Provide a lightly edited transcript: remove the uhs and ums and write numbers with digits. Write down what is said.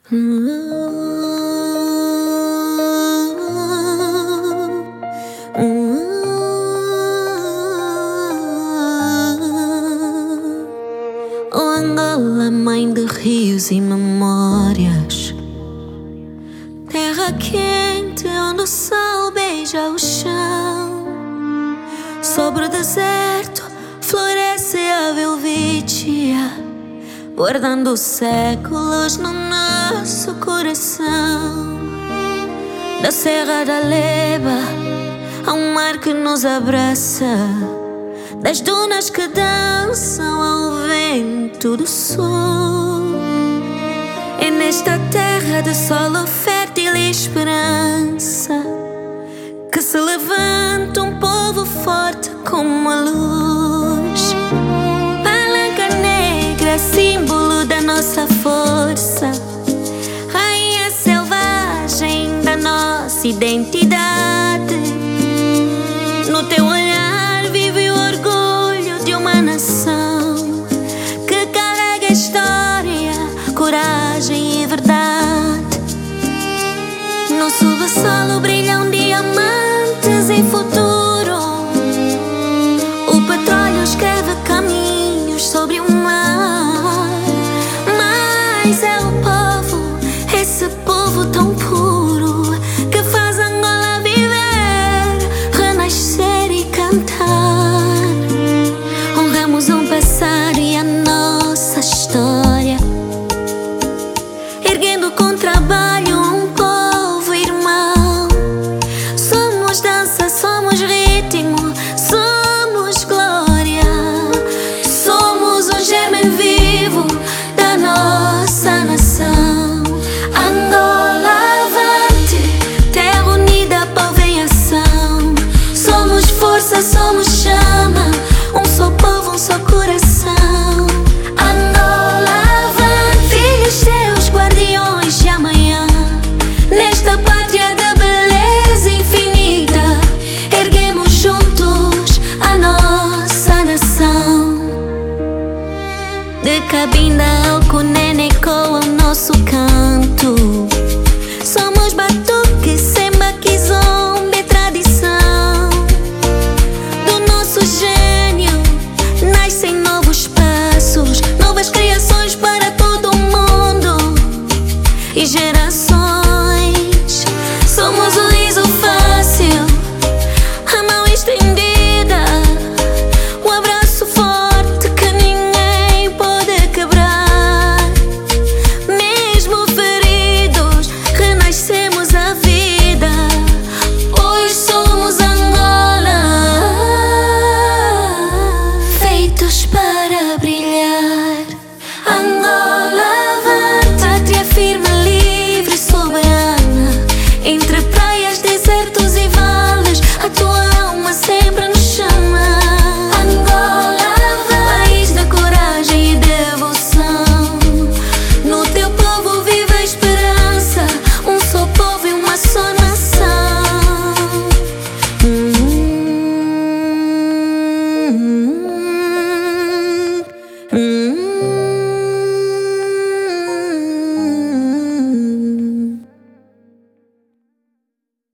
Oh Angola, mãe de rios e memórias, terra quente onde o sol beija o chão. Sobre o deserto floresce a velvítia, guardando séculos no nosso coração. Da Serra da Leba ao mar que nos abraça, das dunas que dançam ao vento do sul. É nesta terra de solo fértil e esperança que se levanta um povo forte como a luz. Palanca negra, símbolo da nossa força, rainha selvagem da nossa identidade. No teu olhar vive o orgulho de uma nação que carrega história, coragem e verdade. No subsolo brilham diamantes e futuro. O petróleo escreve caminhos sobre o mar. Mas é o povo, esse povo tão puro,